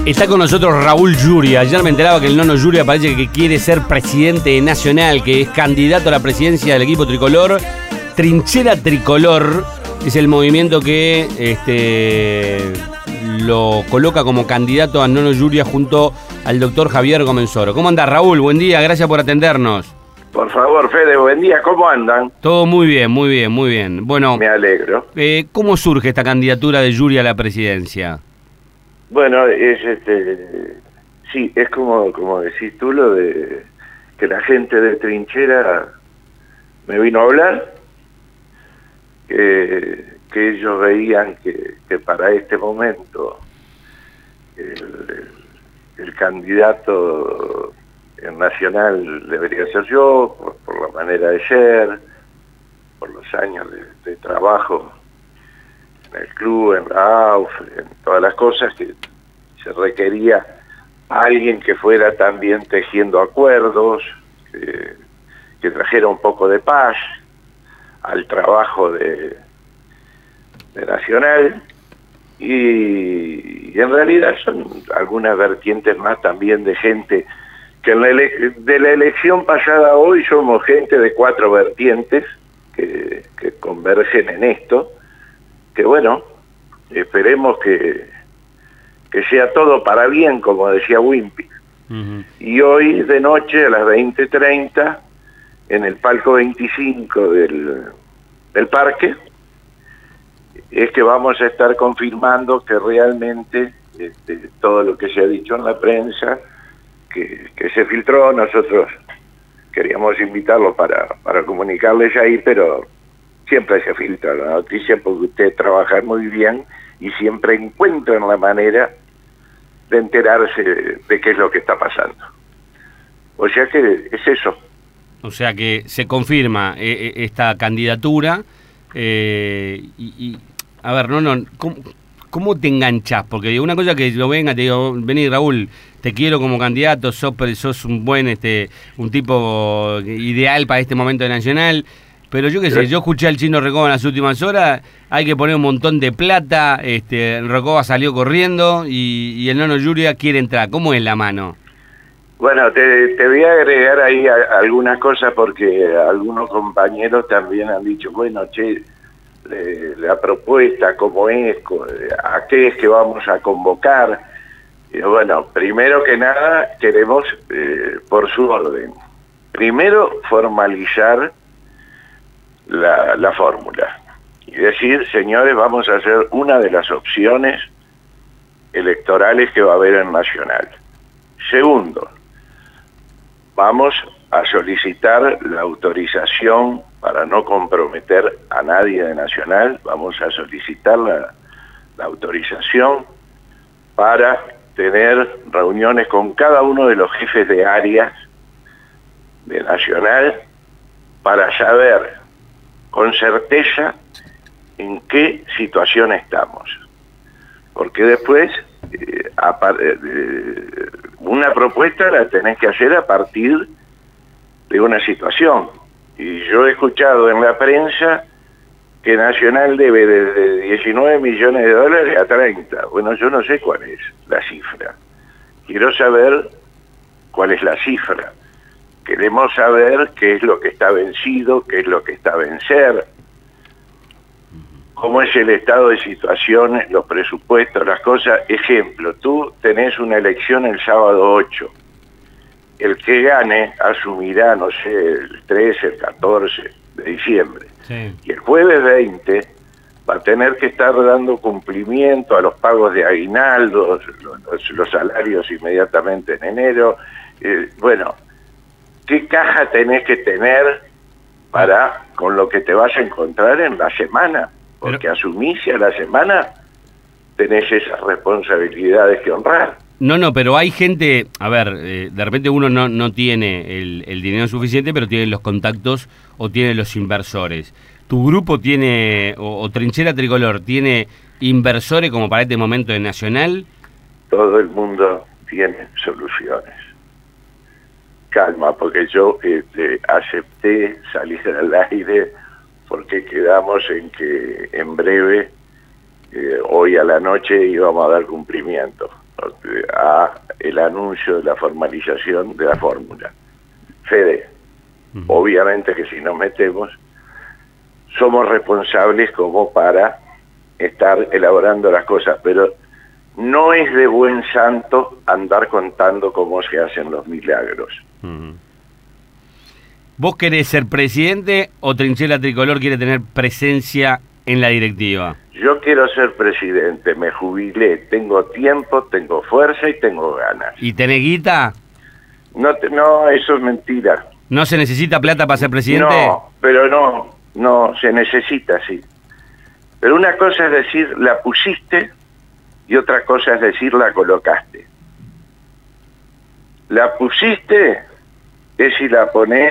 Está con nosotros Raúl Yuria. Ayer me enteraba que el Nono Yuria parece que quiere ser presidente de Nacional, que es candidato a la presidencia del equipo tricolor. Trinchera Tricolor es el movimiento que lo coloca como candidato a Nono Yuria junto al doctor Javier Comensoro. ¿Cómo anda, Raúl? Buen día, gracias por atendernos. Por favor, Fede, buen día, ¿cómo andan? Todo muy bien, muy bien, muy bien. Bueno, me alegro. ¿Cómo surge esta candidatura de Yuria a la presidencia? Bueno, es sí, es como decís tú, lo de que la gente de Trinchera me vino a hablar, que ellos veían que para este momento el candidato nacional debería ser yo, por la manera de ser, por los años de trabajo en el club, en la AUF, en todas las cosas, que se requería alguien que fuera también tejiendo acuerdos, que trajera un poco de paz al trabajo de Nacional, y en realidad son algunas vertientes más también de gente que de la elección pasada a hoy somos gente de 4 vertientes que convergen en esto, que bueno, esperemos que sea todo para bien, como decía Wimpy. Y hoy de noche a las 20:30 en el palco 25 del parque es que vamos a estar confirmando que realmente todo lo que se ha dicho en la prensa, que se filtró, nosotros queríamos invitarlo para comunicarles ahí, pero siempre se filtra la noticia porque ustedes trabajan muy bien y siempre encuentran la manera de enterarse de qué es lo que está pasando. O sea que es eso. O sea que se confirma esta candidatura y a ver, ¿cómo te enganchás? Porque digo, una cosa que yo venga, te digo, vení Raúl, te quiero como candidato, sos un buen, un tipo ideal para este momento de Nacional. Pero yo qué sé, yo escuché al Chino Recoba en las últimas horas, hay que poner un montón de plata, Recoba salió corriendo y el Nono Yuria quiere entrar. ¿Cómo es la mano? Bueno, te voy a agregar ahí algunas cosas porque algunos compañeros también han dicho, bueno, che, la propuesta, cómo es, a qué es que vamos a convocar. Y bueno, primero que nada queremos, por su orden, primero formalizar la fórmula y decir, señores, vamos a hacer una de las opciones electorales que va a haber en Nacional. Segundo, vamos a solicitar la autorización para no comprometer a nadie de Nacional, vamos a solicitar la autorización para tener reuniones con cada uno de los jefes de áreas de Nacional para saber con certeza en qué situación estamos. Porque después, una propuesta la tenés que hacer a partir de una situación. Y yo he escuchado en la prensa que Nacional debe desde 19 millones de dólares a 30. Bueno, yo no sé cuál es la cifra. Quiero saber cuál es la cifra. Queremos saber qué es lo que está vencido, qué es lo que está a vencer, cómo es el estado de situación, los presupuestos, las cosas. Ejemplo, tú tenés una elección el sábado 8. El que gane asumirá, no sé, el 13, el 14 de diciembre. Sí. Y el jueves 20 va a tener que estar dando cumplimiento a los pagos de aguinaldos, los salarios inmediatamente en enero. Bueno, ¿qué caja tenés que tener para con lo que te vas a encontrar en la semana? Porque asumís y a la semana tenés esas responsabilidades que honrar. No, pero hay gente, a ver, de repente uno no tiene el dinero suficiente, pero tiene los contactos o tiene los inversores. ¿Tu grupo tiene, o Trinchera Tricolor, tiene inversores como para este momento de Nacional? Todo el mundo tiene soluciones. Calma, porque yo acepté salir al aire porque quedamos en que en breve, hoy a la noche, íbamos a dar cumplimiento. a el anuncio de la formalización de la fórmula. Fede, obviamente que si nos metemos, somos responsables como para estar elaborando las cosas, pero no es de buen santo andar contando cómo se hacen los milagros. ¿Vos querés ser presidente o Trinchera Tricolor quiere tener presencia en la directiva? Yo quiero ser presidente, me jubilé, tengo tiempo, tengo fuerza y tengo ganas. ¿Y tenés guita? No, eso es mentira. ¿No se necesita plata para ser presidente? No, pero no, se necesita, sí. Pero una cosa es decir, la pusiste, y otra cosa es decir, la colocaste. La pusiste es si la pones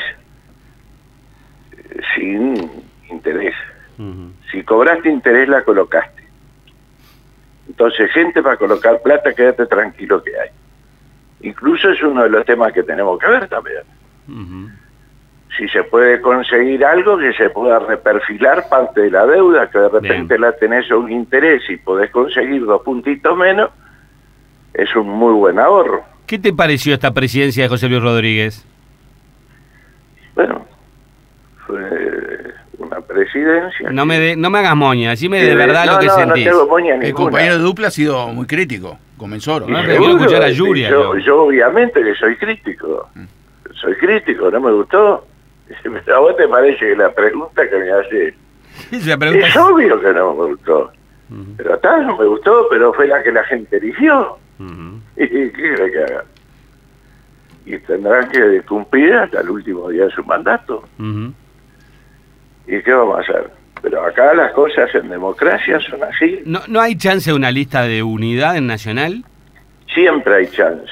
sin interés. Si cobraste interés, la colocaste. Entonces, gente para colocar plata, quédate tranquilo que hay. Incluso es uno de los temas que tenemos que ver también. Si se puede conseguir algo que se pueda reperfilar parte de la deuda, que de repente la tenés a un interés y podés conseguir 2 puntitos menos, es un muy buen ahorro. ¿Qué te pareció esta presidencia de José Luis Rodríguez? Bueno, fue una presidencia... No me hagas moña, decime de verdad lo que sentís. No tengo moña ninguna. El compañero de dupla ha sido muy crítico, comenzó. No, quiero escuchar a Yuria. Yo obviamente que soy crítico. Soy crítico, ¿no me gustó? ¿A vos te parece que la pregunta que me hace es obvio que no me gustó? Pero está, no me gustó, pero fue la que la gente eligió. ¿Y qué quiere que haga? Y tendrán que cumplir hasta el último día de su mandato. ¿Y qué vamos a hacer? Pero acá las cosas en democracia son así. ¿No hay chance de una lista de unidad en Nacional? Siempre hay chance.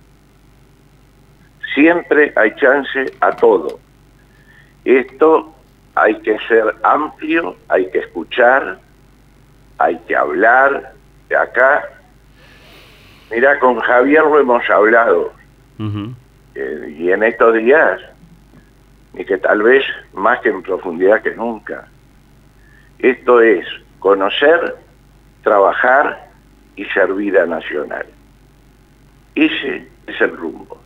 Siempre hay chance a todo. Esto hay que ser amplio, hay que escuchar, hay que hablar. De acá, mirá, con Javier lo hemos hablado, y en estos días, y que tal vez más que en profundidad que nunca. Esto es conocer, trabajar y servir a Nacional. Ese es el rumbo.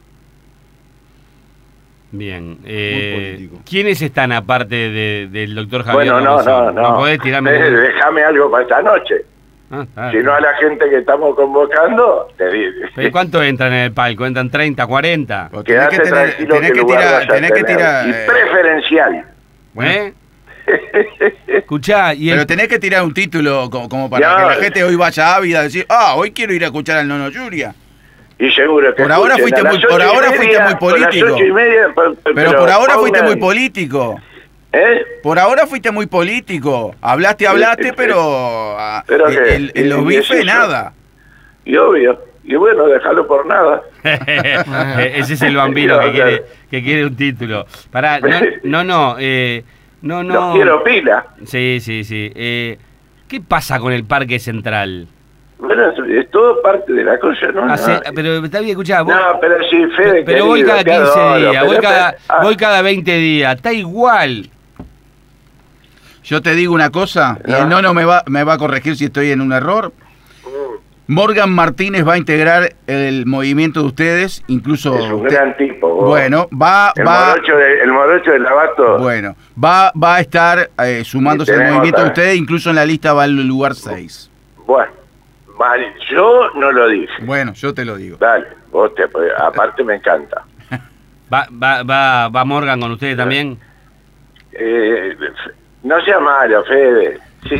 Bien. ¿Quiénes están aparte del doctor Javier? Bueno, no. ¿Podés tirarme? Déjame algo para esta noche. Si no, a la gente que estamos convocando, te digo. ¿Pero cuánto entran en el palco? ¿Entran 30, 40? Quédate tranquilo que lugar vas a tener. Y preferencial. Escuchá, pero tenés que tirar un título como para que la gente hoy vaya ávida a decir, hoy quiero ir a escuchar al Nono Yuria. Y seguro que por ahora fuiste muy político. Pero por ahora fuiste muy político. Por ahora fuiste muy político. Hablaste, pero en los bifes nada. Y obvio. Y bueno, déjalo por nada. Ese es el bambino que quiere un título. Pará, no quiero pila. Sí. ¿Qué pasa con el Parque Central? Bueno, es todo parte de la cosa, ¿no? Pero está bien, escuchá. Vos, no, pero sí, Fede, pero voy cada 15 días, voy cada 20 días, está igual. Yo te digo una cosa, y el Nono me va a corregir si estoy en un error. Morgan Martínez va a integrar el movimiento de ustedes, incluso... Es un gran tipo. Vos. Bueno, el morocho de Lavato. Bueno, va a estar sumándose al movimiento de ustedes, incluso en la lista va al lugar 6. Bueno, vale, yo no lo dije. Bueno, yo te lo digo. Dale, aparte me encanta. ¿Va Morgan con ustedes también? No sea malo, Fede.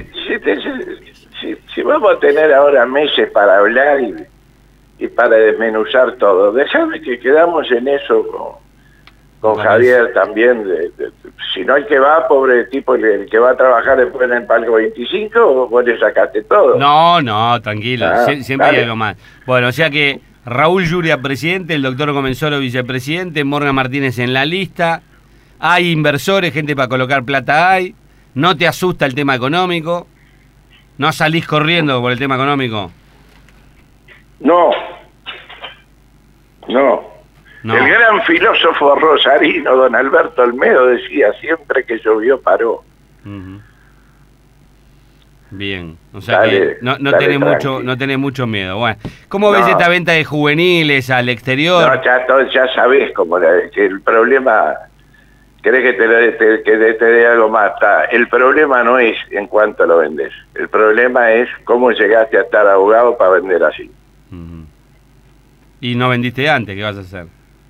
Si vamos a tener ahora meses para hablar y para desmenuzar todo, déjame que quedamos en eso con Javier también. Si no el que va, pobre tipo, el que va a trabajar después en el palco 25, vos le sacaste todo. No, tranquilo, siempre hay algo más. Bueno, o sea que Raúl Yuria presidente, el doctor Comensoro vicepresidente, Morgan Martínez en la lista, hay inversores, gente para colocar plata hay, no te asusta el tema económico. ¿No salís corriendo por el tema económico? No. El gran filósofo rosarino, don Alberto Olmedo, decía, siempre que llovió paró. Bien, o sea que no tenés mucho miedo. Bueno, ¿cómo ves esta venta de juveniles al exterior? No, ya sabés cómo que el problema, ¿querés que te dé algo más? El problema no es en cuánto lo vendés, el problema es cómo llegaste a estar abogado para vender así. Y no vendiste antes, ¿qué vas a hacer?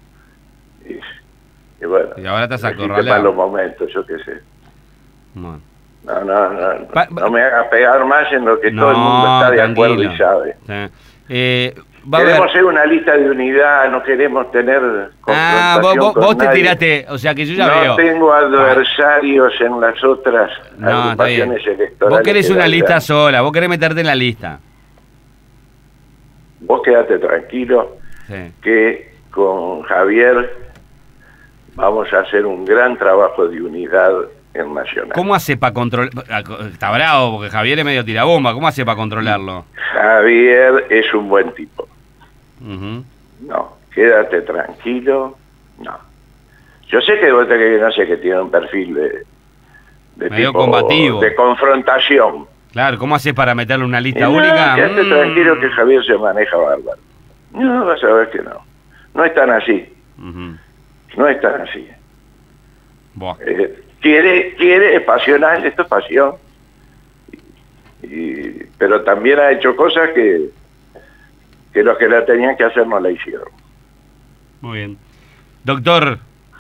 Y bueno, y ahora estás acorralado. Malos momentos, yo qué sé. Bueno. No me hagas pegar más en lo que todo el mundo está de acuerdo y sabe. Queremos hacer una lista de unidad, no queremos tener confrontación vos te tiraste, o sea que yo ya veo. No tengo adversarios en las otras agrupaciones electorales. Vos querés una lista sola, vos querés meterte en la lista. Vos quedate tranquilo, que con Javier vamos a hacer un gran trabajo de unidad en Nacional. ¿Cómo hace para controlar? Está bravo porque Javier es medio tirabomba. ¿Cómo hace para controlarlo? Javier es un buen tipo. No, quédate tranquilo. No. Yo sé que vos que tiene un perfil de medio tipo combativo, de confrontación. Claro, ¿cómo hace para meterle una lista única? Quédate tranquilo que Javier se maneja bárbaro. No, vas a ver que no. No es tan así. No es tan así. Quiere, es pasional, esto es pasión. Pero también ha hecho cosas que los que la tenían que hacer no la hicieron. Muy bien. Doctor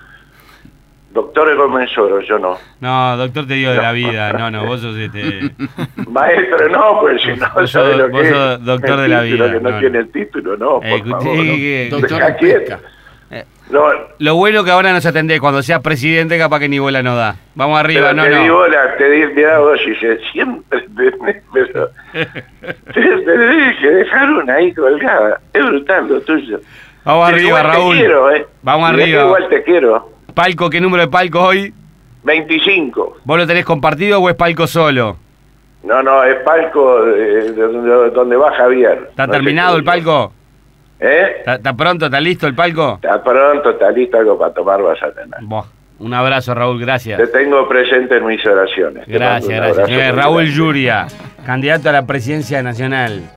Gómez Oro, yo no. No, doctor te dio de la vida. No, vos sos Maestro, no, pues si no, vos sos doctor de la vida. Que no tiene el título, no, por favor. Doctor Pesca. No. Lo bueno que ahora nos atendés, cuando seas presidente capaz que ni bola no da. Vamos arriba, pero ni bola, te di vos y siempre pero te dije, dejaron ahí colgada. Es brutal lo tuyo. Vamos arriba, Raúl. Te quiero, Vamos arriba. Igual te quiero. Palco, ¿qué número de palco hoy? 25. ¿Vos lo tenés compartido o es palco solo? No, es palco donde va Javier. ¿Está terminado el palco? ¿Está pronto? ¿Está listo el palco? Está pronto, está listo, algo para tomar vas a tener. Un abrazo, Raúl, gracias. Te tengo presente en mis oraciones. Gracias. Raúl Yuria, candidato a la presidencia nacional.